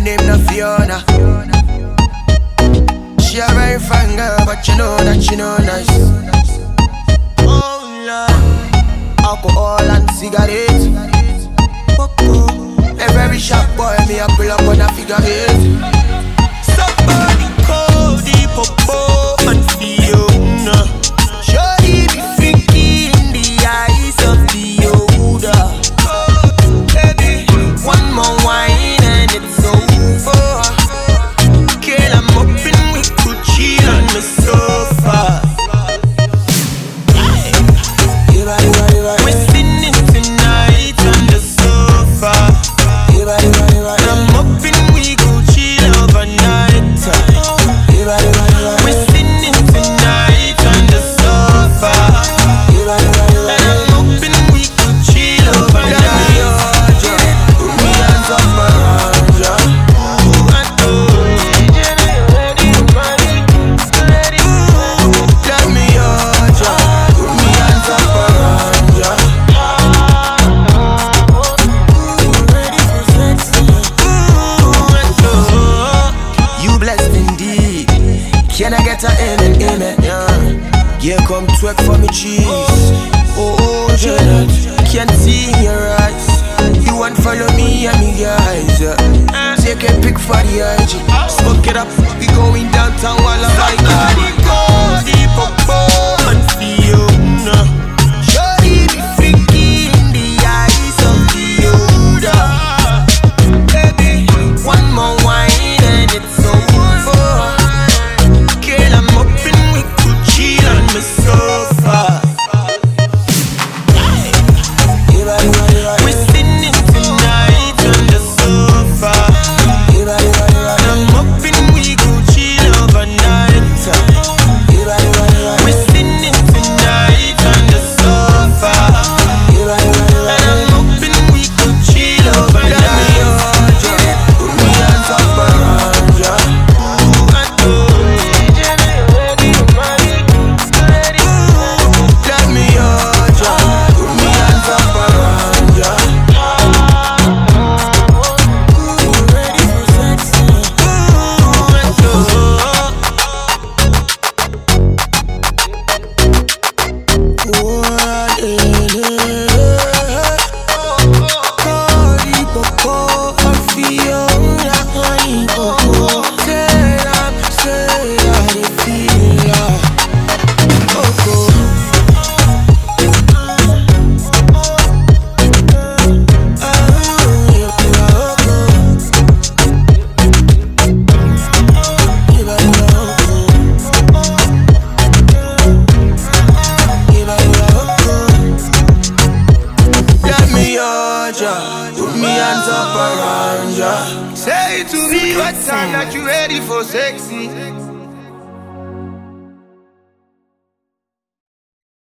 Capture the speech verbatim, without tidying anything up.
name na Fiona. She a very fine girl, but you know that she know nice. Oh Lord, alcohol and cigarettes. A very sharp boy, me a pull up on a figure eight. Somebody call the popo and Fiona. Shorty be freaky in the eyes of the older. Oh, baby, one more wine and it's over. Girl, I'm up and we could chill on the sofa. We're sitting tonight on the sofa. I'm up and we go chill overnight. We're sitting tonight on the sofa. And I'm up and we go chill overnight. Put me hands up around ya. Let me hold ya. Put me hands up around ya. You blessed indeed. Can I get a amen, amen? Yeah, yeah, come twerk for me, cheese. Oh, Janet, can't see in your eyes. You want follow me and me guys. Yeah. Take a pic for the I G. Smoke it up, we going downtown while I'm like Somebody call the popo and Fiona. Shorty be freaky in the eyes of the older. Baby, one more wine and it's over. Girl, I'm up and we could chill on the sofa. We're sitting tonight on the sofa. I'm up and we go chill overnight. We're sitting tonight on the sofa. And I'm up and we go chill overnight. Put me hands up around ya. Let me hold ya. Put me hands up around ya. Ready for sexy? Let me hold ya. Put me hands up around ya. Say to me what time that you ready for sexy.